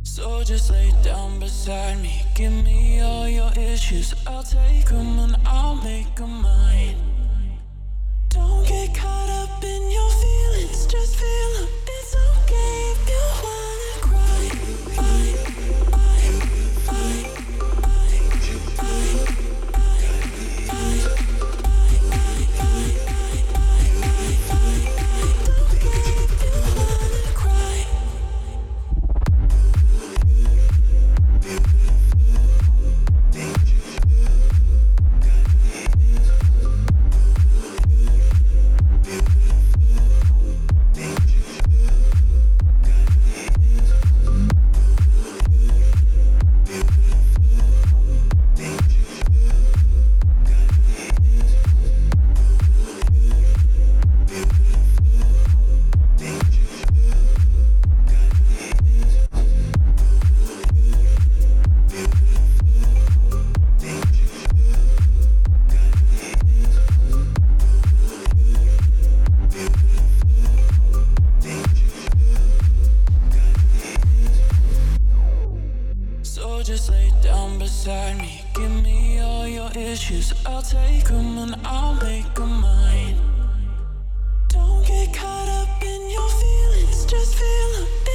So just lay down beside me. Give me all your issues. I'll take them and I'll make them mine. Don't get caught up in your feelings. Just feel them. It's okay if you wanna cry. Fine, fine, fine, fine, fine, fine, So just lay down beside me. Give me all your issues. I'll take them and I'll make them mine. Don't get caught up in your feelings. Just feel them.